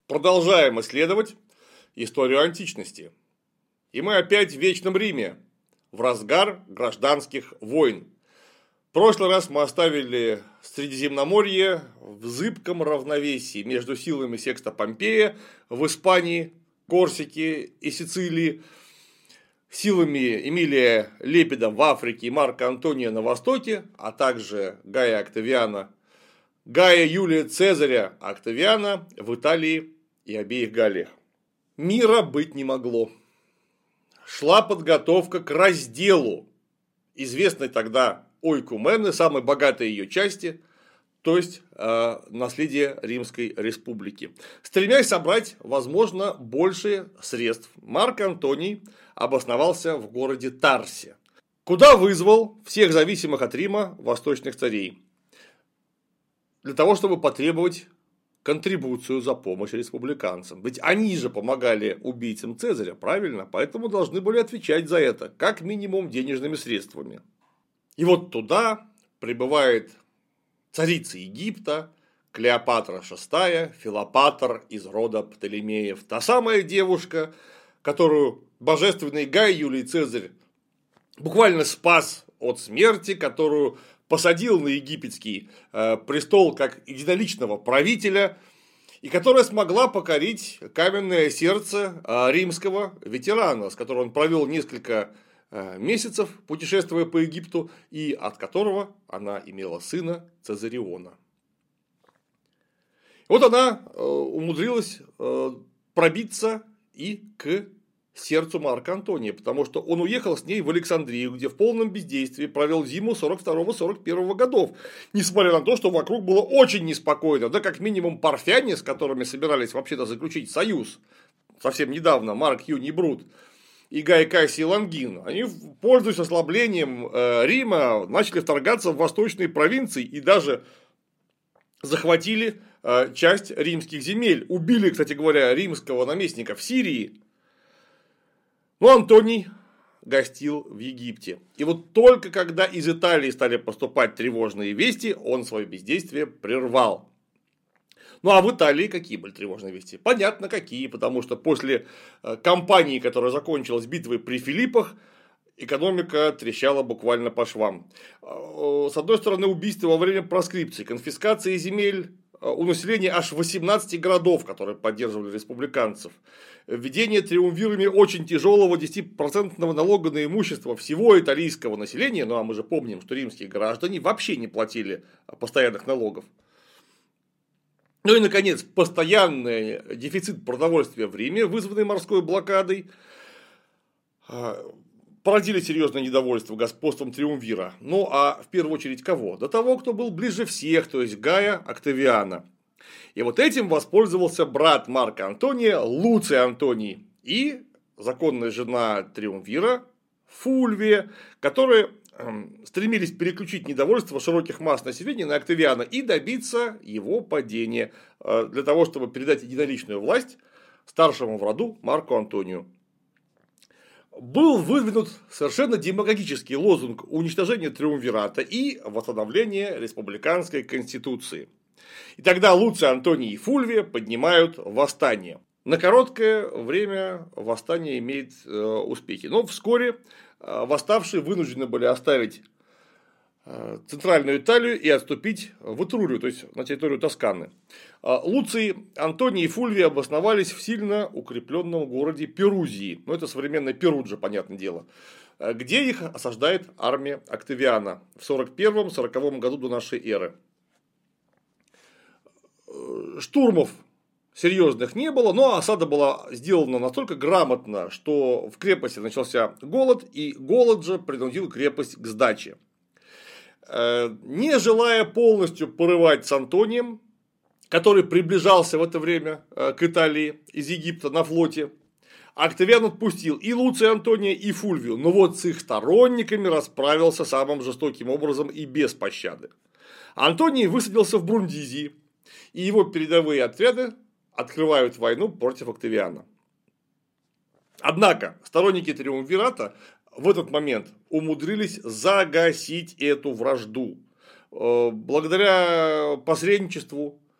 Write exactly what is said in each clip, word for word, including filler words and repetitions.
Продолжаем исследовать историю античности. И мы опять в Вечном Риме, в разгар гражданских войн. В прошлый раз мы оставили Средиземноморье в зыбком равновесии между силами Секста Помпея в Испании, Корсике и Сицилии, силами Эмилия Лепида в Африке и Марка Антония на Востоке, а также Гая Октавиана, Гая Юлия Цезаря Октавиана в Италии и обеих Галлиях. Мира быть не могло. Шла подготовка к разделу известной тогда Ойкумены, самой богатой ее части, то есть э, наследия Римской Республики. Стремясь собрать, возможно, больше средств, Марк Антоний обосновался в городе Тарсе, куда вызвал всех зависимых от Рима восточных царей, для того, чтобы потребовать контрибуцию за помощь республиканцам. Ведь они же помогали убийцам Цезаря, правильно? Поэтому должны были отвечать за это, как минимум денежными средствами. И вот туда прибывает царица Египта, Клеопатра шестая, Филопатр из рода Птолемеев. Та самая девушка, которую божественный Гай Юлий Цезарь буквально спас от смерти, которую посадил на египетский престол как единоличного правителя, и которая смогла покорить каменное сердце римского ветерана, с которым он провел несколько месяцев, путешествуя по Египту, и от которого она имела сына Цезариона. Вот она умудрилась пробиться и к сердцу Марка Антония, потому что он уехал с ней в Александрию, где в полном бездействии провел зиму сорок второго — сорок первого годов, несмотря на то, что вокруг было очень неспокойно, да как минимум парфяне, с которыми собирались вообще-то заключить союз совсем недавно, Марк Юний Брут и Гай Кассий Лонгин, они, пользуясь ослаблением Рима, начали вторгаться в восточные провинции и даже захватили часть римских земель, убили, кстати говоря, римского наместника в Сирии. Но Антоний гостил в Египте. И вот только когда из Италии стали поступать тревожные вести, он свое бездействие прервал. Ну а в Италии какие были тревожные вести? Понятно, какие, потому что после кампании, которая закончилась битвой при Филиппах, экономика трещала буквально по швам. С одной стороны, убийства во время проскрипции, конфискации земель у населения аж восемнадцати городов, которые поддерживали республиканцев. Введение триумвирами очень тяжелого десятипроцентного налога на имущество всего итальянского населения, ну а мы же помним, что римские граждане вообще не платили постоянных налогов. Ну и, наконец, постоянный дефицит продовольствия в Риме, вызванный морской блокадой, породили серьезное недовольство господством триумвира. Ну а в первую очередь кого? До того, кто был ближе всех, то есть Гая Октавиана. И вот этим воспользовался брат Марка Антония, Луций Антоний, и законная жена триумвира Фульвия, которые стремились переключить недовольство широких масс населения на Октавиана и добиться его падения, для того, чтобы передать единоличную власть старшему в роду Марку Антонию. Был выдвинут совершенно демагогический лозунг уничтожения триумвирата и восстановления республиканской конституции. И тогда Луций Антоний и Фульвия поднимают восстание. На короткое время восстание имеет э, успехи. Но вскоре э, восставшие вынуждены были оставить э, центральную Италию и отступить в Этрурию, то есть на территорию Тосканы. Э, Луций Антоний и Фульвия обосновались в сильно укрепленном городе Перузии. Ну, это современная Перуджа, понятное дело. Э, где их осаждает армия Октавиана в сорок первом — сороковом году до нашей эры. Штурмов серьезных не было, но осада была сделана настолько грамотно, что в крепости начался голод, и голод же принудил крепость к сдаче. Не желая полностью порывать с Антонием, который приближался в это время к Италии из Египта на флоте, Октавиан отпустил и Луция Антония, и Фульвию, но вот с их сторонниками расправился самым жестоким образом и без пощады. Антоний высадился в Брундизии, и его передовые отряды открывают войну против Октавиана. Однако сторонники триумвирата в этот момент умудрились загасить эту вражду. Благодаря посредничеству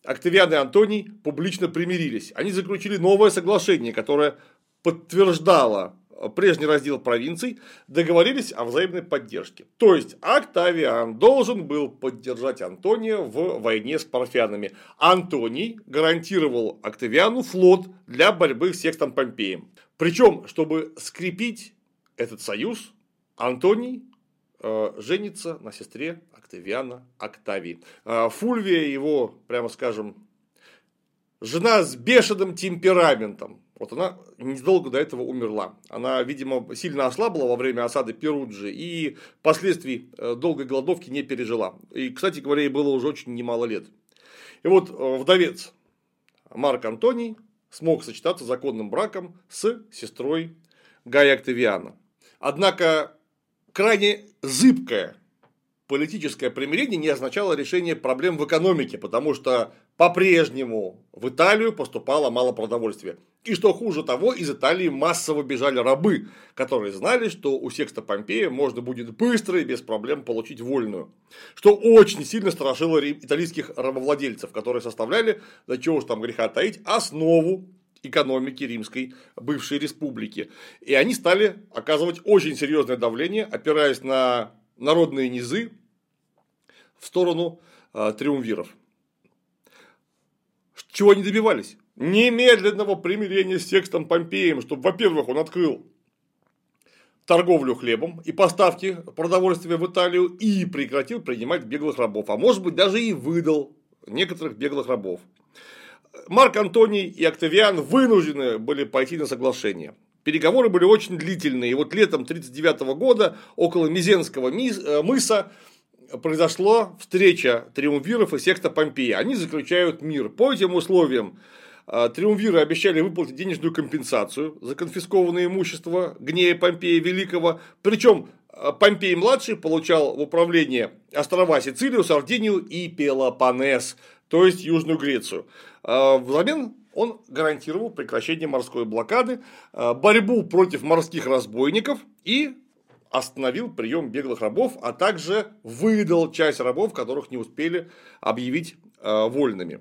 Октавиан и Антоний публично примирились. Они заключили новое соглашение, которое подтверждало прежний раздел провинций, договорились о взаимной поддержке. То есть Октавиан должен был поддержать Антония в войне с парфянами. Антоний гарантировал Октавиану флот для борьбы с Секстом Помпеем. Причем, чтобы скрепить этот союз, Антоний э, женится на сестре Октавиана Октавии. Э, Фульвия его, прямо скажем, жена с бешеным темпераментом. Вот она недолго до этого умерла. Она, видимо, сильно ослабла во время осады Перуджи и последствий долгой голодовки не пережила. И, кстати говоря, ей было уже очень немало лет. И вот вдовец Марк Антоний смог сочетаться законным браком с сестрой Гая Октавиана. Однако крайне зыбкое политическое примирение не означало решение проблем в экономике, потому что по-прежнему в Италию поступало мало продовольствия. И что хуже того, из Италии массово бежали рабы, которые знали, что у Секста Помпея можно будет быстро и без проблем получить вольную. Что очень сильно страшило итальянских рабовладельцев, которые составляли, да чего уж там греха таить, основу экономики римской бывшей республики. И они стали оказывать очень серьезное давление, опираясь на народные низы в сторону э, триумвиров. Чего они добивались? Немедленного примирения с Секстом Помпеем, чтобы, во-первых, он открыл торговлю хлебом и поставки продовольствия в Италию и прекратил принимать беглых рабов, а может быть даже и выдал некоторых беглых рабов. Марк Антоний и Октавиан вынуждены были пойти на соглашение. Переговоры были очень длительные, и вот летом тридцать девятого года около Мизенского мыса произошла встреча триумвиров и Секста Помпея. Они заключают мир. По этим условиям триумвиры обещали выплатить денежную компенсацию за конфискованное имущество Гнея Помпея Великого. Причем Помпей-младший получал в управление острова Сицилию, Сардинию и Пелопоннес, то есть Южную Грецию. Взамен он гарантировал прекращение морской блокады, борьбу против морских разбойников и остановил прием беглых рабов, а также выдал часть рабов, которых не успели объявить вольными.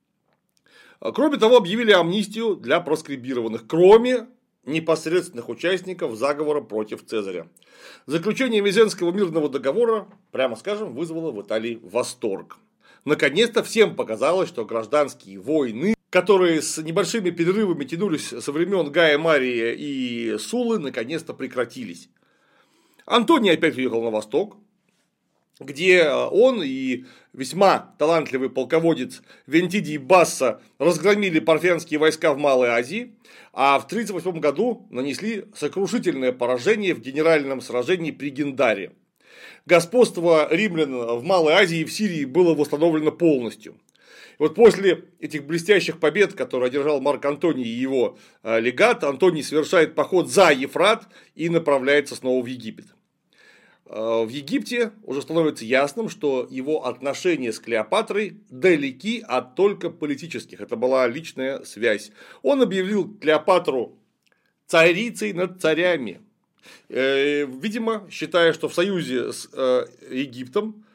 Кроме того, объявили амнистию для проскрибированных, кроме непосредственных участников заговора против Цезаря. Заключение Мизенского мирного договора, прямо скажем, вызвало в Италии восторг. Наконец-то всем показалось, что гражданские войны, которые с небольшими перерывами тянулись со времен Гая Мария и Суллы, наконец-то прекратились. Антоний опять уехал на восток, где он и весьма талантливый полководец Вентидий Басса разгромили парфянские войска в Малой Азии, а в тридцать восьмом году нанесли сокрушительное поражение в генеральном сражении при Гендаре. Господство римлян в Малой Азии и в Сирии было восстановлено полностью. И вот после этих блестящих побед, которые одержал Марк Антоний и его легат, Антоний совершает поход за Ефрат и направляется снова в Египет. В Египте уже становится ясным, что его отношения с Клеопатрой далеки от только политических. Это была личная связь. Он объявил Клеопатру царицей над царями. Видимо, считая, что в союзе с Египтом,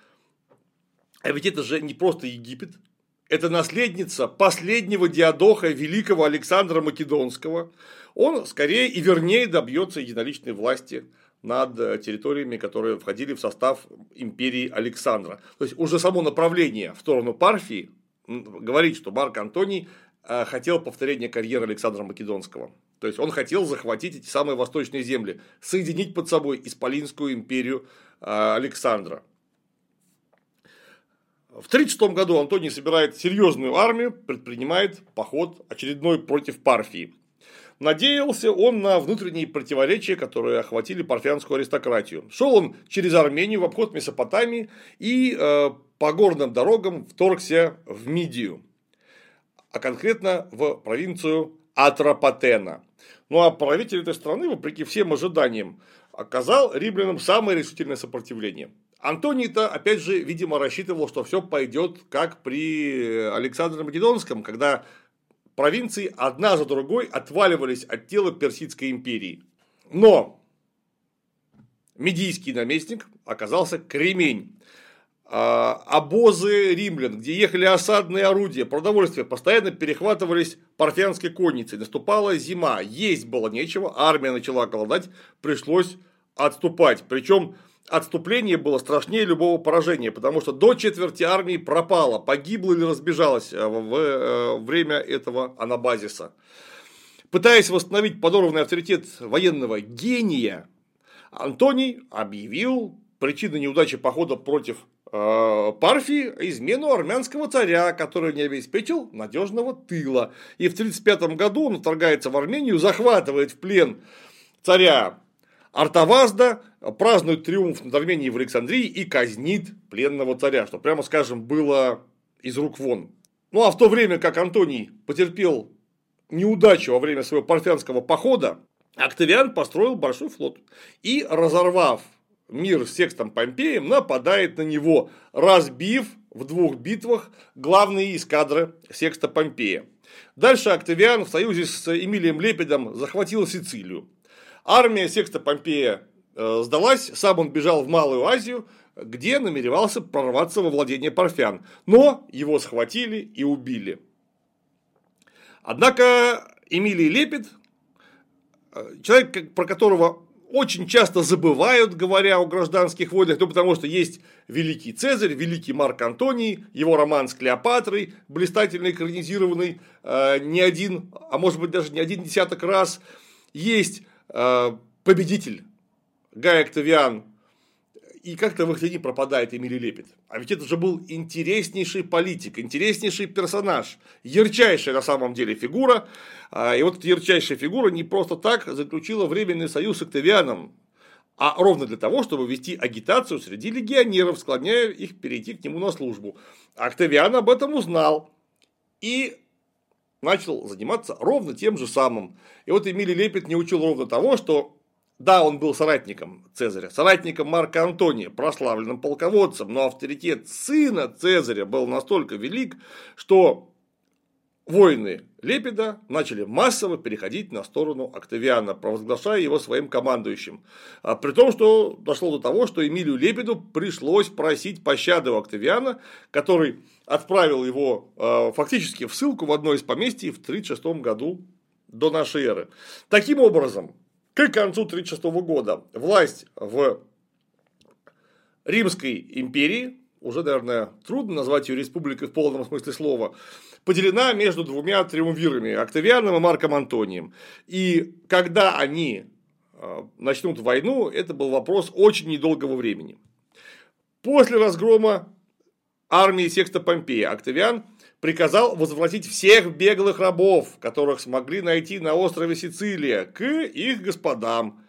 а ведь это же не просто Египет, это наследница последнего диадоха великого Александра Македонского, он скорее и вернее добьется единоличной власти над территориями, которые входили в состав империи Александра. То есть уже само направление в сторону Парфии говорит, что Марк Антоний хотел повторения карьеры Александра Македонского. То есть он хотел захватить эти самые восточные земли, соединить под собой Исполинскую империю Александра. В тридцать шестом году Антоний собирает серьезную армию, предпринимает поход очередной против Парфии. Надеялся он на внутренние противоречия, которые охватили парфянскую аристократию. Шел он через Армению в обход Месопотамии и э, по горным дорогам вторгся в Мидию, а конкретно в провинцию Атропатена. Ну а правитель этой страны, вопреки всем ожиданиям, оказал римлянам самое решительное сопротивление. Антоний-то, опять же, видимо, рассчитывал, что все пойдет как при Александре Македонском, когда провинции одна за другой отваливались от тела Персидской империи. Но медийский наместник оказался кремень. обозы римлян, где ехали осадные орудия, продовольствие, постоянно перехватывались парфянской конницей. Наступала зима, есть было нечего, армия начала голодать, пришлось отступать. Причем отступление было страшнее любого поражения, потому что до четверти армии пропало, погибло или разбежалось в время этого анабазиса. Пытаясь восстановить подорванный авторитет военного гения, Антоний объявил причиной неудачи похода против Парфии измену армянского царя, который не обеспечил надежного тыла. И в тридцать пятом году он вторгается в Армению, захватывает в плен царя Артавазда, празднует триумф над Арменией в Александрии и казнит пленного царя, что, прямо скажем, было из рук вон. Ну а в то время как Антоний потерпел неудачу во время своего парфянского похода, Октавиан построил большой флот и, разорвав мир с Секстом Помпеем, нападает на него, разбив в двух битвах главные эскадры Секста Помпея. Дальше Октавиан в союзе с Эмилием Лепидом захватил Сицилию. Армия Секста Помпея сдалась, сам он бежал в Малую Азию, где намеревался прорваться во владение парфян, но его схватили и убили. Однако Эмилий Лепид, человек, про которого очень часто забывают, говоря о гражданских войнах, ну, потому что есть великий Цезарь, великий Марк Антоний, его роман с Клеопатрой, блистательно экранизированный э, не один, а может быть даже не один десяток раз. Есть э, победитель Гай Октавиан, и как-то в их тени пропадает Эмилий Лепид. А ведь это же был интереснейший политик, интереснейший персонаж, ярчайшая на самом деле фигура. И вот эта ярчайшая фигура не просто так заключила временный союз с Октавианом, а ровно для того, чтобы вести агитацию среди легионеров, склоняя их перейти к нему на службу. Октавиан об этом узнал и начал заниматься ровно тем же самым. И вот Эмилий Лепид не учил ровно того, что да, он был соратником Цезаря, соратником Марка Антония, прославленным полководцем, но авторитет сына Цезаря был настолько велик, что воины Лепида начали массово переходить на сторону Октавиана, провозглашая его своим командующим. При том, что дошло до того, что Эмилию Лепиду пришлось просить пощады у Октавиана, который отправил его фактически в ссылку в одно из поместий в тридцать шестом году до нашей эры. Таким образом, к концу тридцать шестого года власть в Римской империи, уже, наверное, трудно назвать ее республикой в полном смысле слова, поделена между двумя триумвирами – Октавианом и Марком Антонием. И когда они начнут войну, это был вопрос очень недолгого времени. После разгрома армии Секста Помпея Октавиан приказал возвратить всех беглых рабов, которых смогли найти на острове Сицилия, к их господам.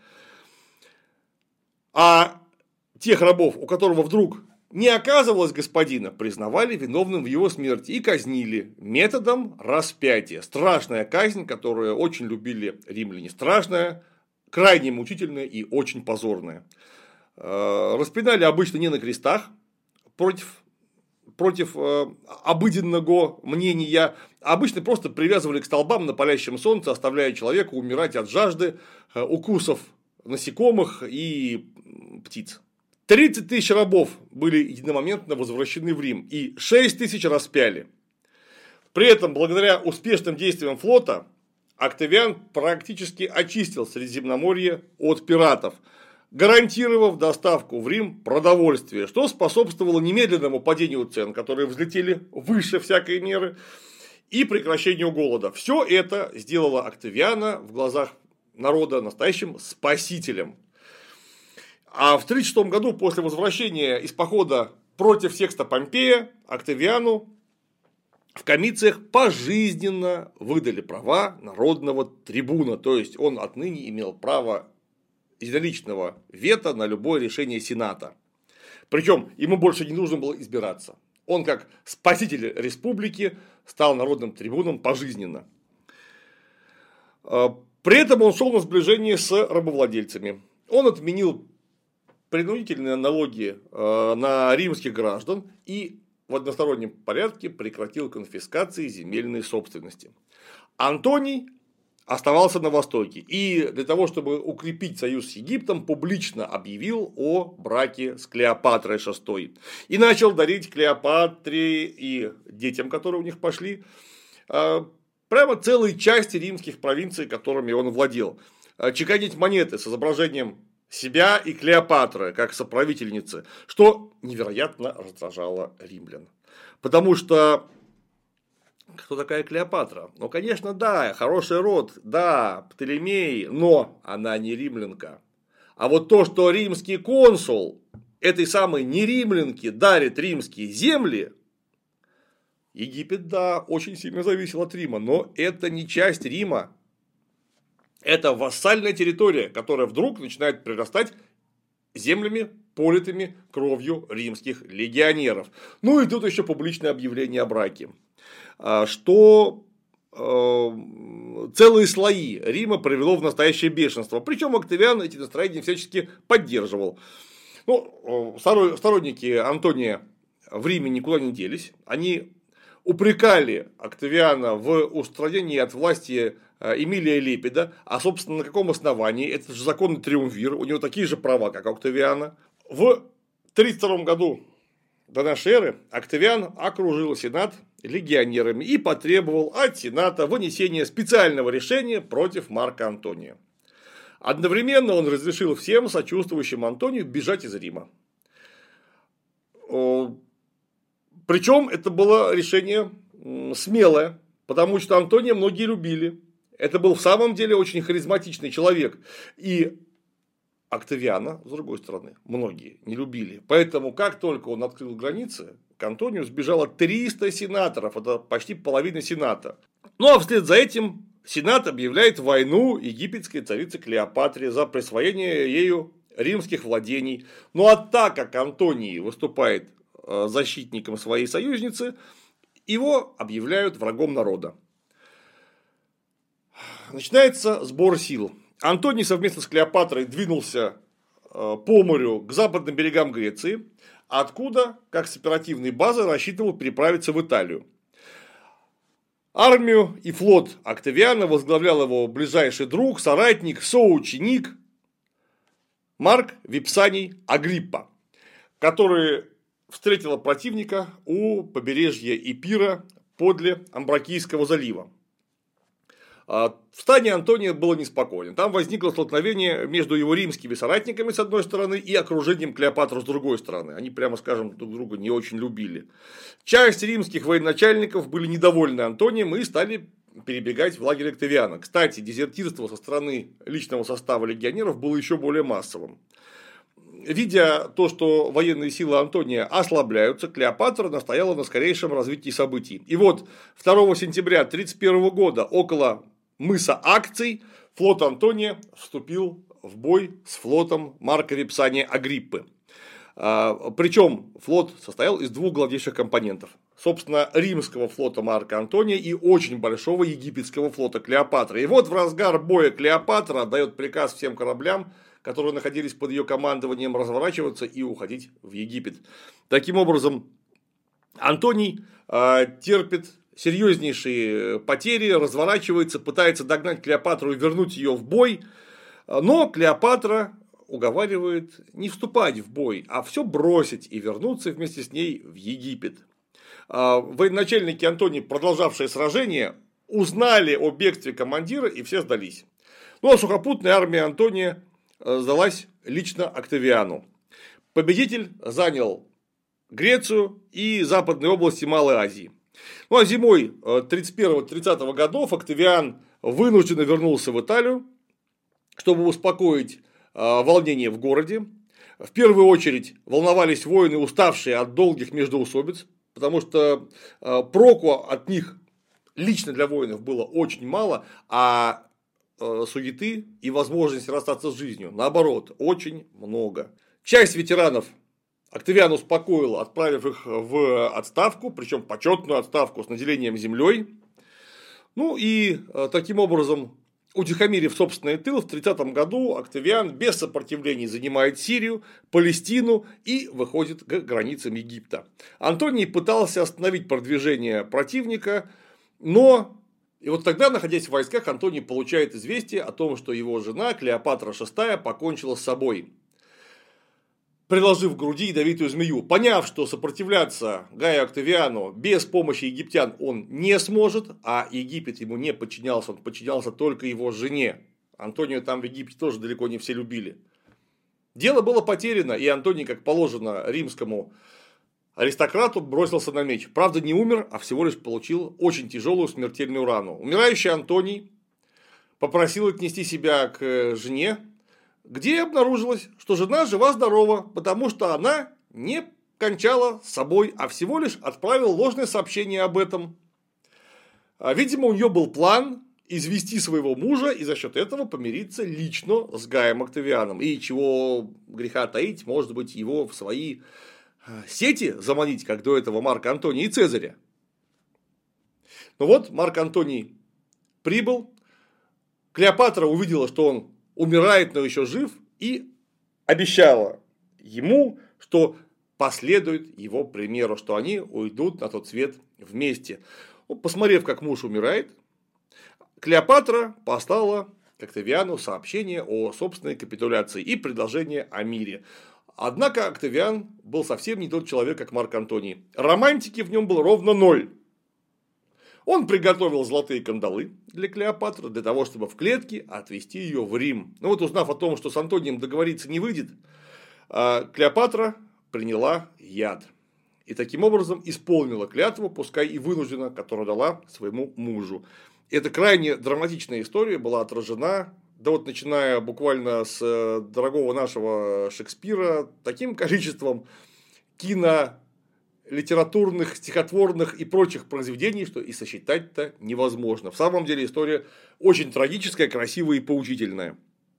А тех рабов, у которого вдруг не оказывалось господина, признавали виновным в его смерти и казнили методом распятия. Страшная казнь, которую очень любили римляне. Страшная, крайне мучительная и очень позорная. Распинали обычно не на крестах, против против э, обыденного мнения, обычно просто привязывали к столбам на палящем солнце, оставляя человека умирать от жажды, э, укусов насекомых и птиц. тридцать тысяч рабов были единомоментно возвращены в Рим, и шесть тысяч распяли. При этом, благодаря успешным действиям флота, Октавиан практически очистил Средиземноморье от пиратов, гарантировав доставку в Рим продовольствия, что способствовало немедленному падению цен, которые взлетели выше всякой меры, и прекращению голода. Все это сделало Октавиана в глазах народа настоящим спасителем. А в тридцать шестом году, после возвращения из похода против Секста Помпея, Октавиану в комициях пожизненно выдали права народного трибуна, то есть он отныне имел право единоличного вето на любое решение Сената. Причем ему больше не нужно было избираться. Он, как спаситель республики, стал народным трибуном пожизненно. При этом он шел на сближение с рабовладельцами. Он отменил принудительные налоги на римских граждан и в одностороннем порядке прекратил конфискации земельной собственности. Антоний оставался на востоке. И для того, чтобы укрепить союз с Египтом, публично объявил о браке с Клеопатрой шестой. И начал дарить Клеопатре и детям, которые у них пошли, прямо целые части римских провинций, которыми он владел. Чеканить монеты с изображением себя и Клеопатры, как соправительницы, что невероятно раздражало римлян. Потому что кто такая Клеопатра? Ну, конечно, да, хороший род, да, Птолемей, но она не римлянка. А вот то, что римский консул этой самой неримлянке дарит римские земли, Египет, да, очень сильно зависел от Рима, но это не часть Рима. Это вассальная территория, которая вдруг начинает прирастать землями, политыми кровью римских легионеров. Ну и тут еще публичное объявление о браке, что целые слои Рима привело в настоящее бешенство. Причем Октавиан эти настроения всячески поддерживал. Ну, сторонники Антония в Риме никуда не делись. Они упрекали Октавиана в устранении от власти Эмилия Лепида. А, собственно, на каком основании? Это же законный триумвир. У него такие же права, как у Октавиана. В тридцать втором году до нашей эры Октавиан окружил Сенат легионерами и потребовал от Сената вынесения специального решения против Марка Антония. Одновременно он разрешил всем сочувствующим Антонию бежать из Рима. Причем это было решение смелое, потому что Антония многие любили. Это был в самом деле очень харизматичный человек. И Октавиана, с другой стороны, многие не любили. Поэтому, как только он открыл границы, к Антонию сбежало триста сенаторов. Это почти половина Сената. Ну, а вслед за этим Сенат объявляет войну египетской царице Клеопатре за присвоение ею римских владений. Ну, а так как Антоний выступает защитником своей союзницы, его объявляют врагом народа. Начинается сбор сил. Антоний совместно с Клеопатрой двинулся по морю к западным берегам Греции, откуда, как с оперативной базы, рассчитывал переправиться в Италию. Армию и флот Октавиана возглавлял его ближайший друг, соратник, соученик Марк Випсаний Агриппа, который встретил противника у побережья Эпира подле Амбракийского залива. В стане Антония было неспокойно. Там возникло столкновение между его римскими соратниками с одной стороны и окружением Клеопатры с другой стороны. Они, прямо скажем, друг друга не очень любили. Часть римских военачальников были недовольны Антонием и стали перебегать в лагерь Октавиана. Кстати, дезертирство со стороны личного состава легионеров было еще более массовым. Видя то, что военные силы Антония ослабляются, Клеопатра настояла на скорейшем развитии событий. И вот второго сентября тридцать первого года около мыса Акций флот Антония вступил в бой с флотом Марка Випсания Агриппы. Причем флот состоял из двух главнейших компонентов. Собственно, римского флота Марка Антония и очень большого египетского флота Клеопатры. И вот в разгар боя Клеопатра отдает приказ всем кораблям, которые находились под ее командованием, разворачиваться и уходить в Египет. Таким образом, Антоний терпит серьезнейшие потери, разворачивается, пытается догнать Клеопатру и вернуть ее в бой. Но Клеопатра уговаривает не вступать в бой, а все бросить и вернуться вместе с ней в Египет. Военачальники Антоний, продолжавшие сражение, узнали о бегстве командира и все сдались. Ну а сухопутная армия Антония сдалась лично Октавиану. Победитель занял Грецию и западные области Малой Азии. Ну а зимой тридцать первого тридцатого годов Октавиан вынужденно вернулся в Италию, чтобы успокоить волнение в городе. В первую очередь волновались воины, уставшие от долгих междоусобиц, потому что проку от них лично для воинов было очень мало, а суеты и возможности расстаться с жизнью, наоборот, очень много. Часть ветеранов Октавиан успокоил, отправив их в отставку, причем почетную отставку с наделением землей. Ну и таким образом, утихомирив собственный тыл, в тридцатом году Октавиан без сопротивлений занимает Сирию, Палестину и выходит к границам Египта. Антоний пытался остановить продвижение противника, но И вот тогда, находясь в войсках, Антоний получает известие о том, что его жена Клеопатра шестая покончила с собой, приложив к груди ядовитую змею. Поняв, что сопротивляться Гаю Октавиану без помощи египтян он не сможет, а Египет ему не подчинялся, он подчинялся только его жене. Антонию там в Египте тоже далеко не все любили. Дело было потеряно, и Антоний, как положено римскому аристократу, бросился на меч. Правда, не умер, а всего лишь получил очень тяжелую смертельную рану. Умирающий Антоний попросил отнести себя к жене, где обнаружилось, что жена жива-здорова, потому что она не кончала с собой, а всего лишь отправила ложное сообщение об этом. Видимо, у нее был план извести своего мужа и за счет этого помириться лично с Гаем Октавианом. И чего греха таить, может быть, его в свои сети заманить, как до этого Марка Антония и Цезаря. Ну вот, Марк Антоний прибыл, Клеопатра увидела, что он умирает, но еще жив, и обещала ему, что последует его примеру, что они уйдут на тот свет вместе. Посмотрев, как муж умирает, Клеопатра послала к Октавиану сообщение о собственной капитуляции и предложение о мире. Однако Октавиан был совсем не тот человек, как Марк Антоний. Романтики в нем было ровно ноль. Он приготовил золотые кандалы для Клеопатры, для того, чтобы в клетке отвезти ее в Рим. Но вот, узнав о том, что с Антонием договориться не выйдет, Клеопатра приняла яд. И таким образом исполнила клятву, пускай и вынужденно, которую дала своему мужу. Эта крайне драматичная история была отражена, да вот начиная буквально с дорогого нашего Шекспира, таким количеством кино, литературных, стихотворных и прочих произведений, что и сосчитать-то невозможно. В самом деле история очень трагическая, красивая и поучительная.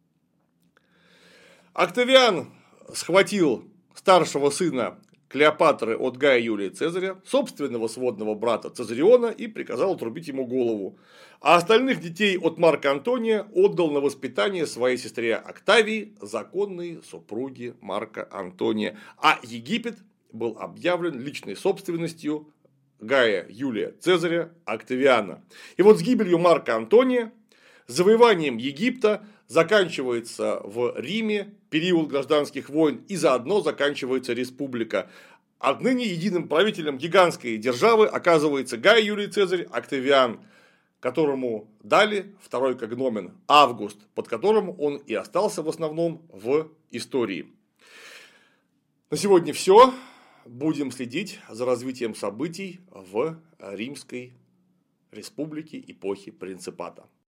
Октавиан схватил старшего сына Клеопатры от Гая Юлия Цезаря, собственного сводного брата Цезариона, и приказал отрубить ему голову. А остальных детей от Марка Антония отдал на воспитание своей сестре Октавии, законной супруге Марка Антония. А Египет был объявлен личной собственностью Гая Юлия Цезаря Октавиана. И вот с гибелью Марка Антония, завоеванием Египта заканчивается в Риме период гражданских войн, и заодно заканчивается республика. Отныне единым правителем гигантской державы оказывается Гай Юлий Цезарь Октавиан, которому дали второй когномен Август, под которым он и остался в основном в истории. На сегодня все. Будем следить за развитием событий в Римской республике эпохи Принципата.